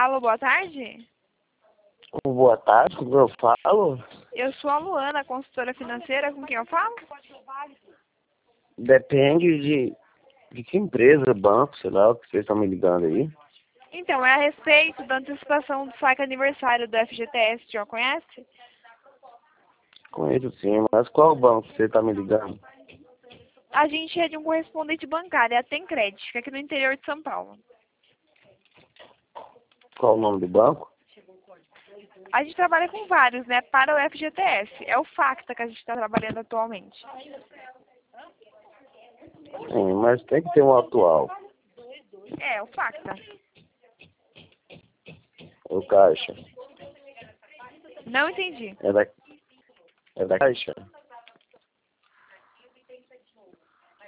Alô, boa tarde? Boa tarde, como eu falo? Eu sou a Luana, consultora financeira, com quem eu falo? Depende de que empresa, banco, sei lá, o que vocês estão me ligando aí. Então, é a respeito da antecipação do saque aniversário do FGTS, já conhece? Conheço sim, mas qual banco você está me ligando? A gente é de um correspondente bancário, é a Tencred, fica aqui no interior de São Paulo. Qual o nome do banco? A gente trabalha com vários, né, para o FGTS. É o Facta que a gente está trabalhando atualmente. Sim, mas tem que ter um atual. É, o Facta. O Caixa. Não entendi. É da Caixa?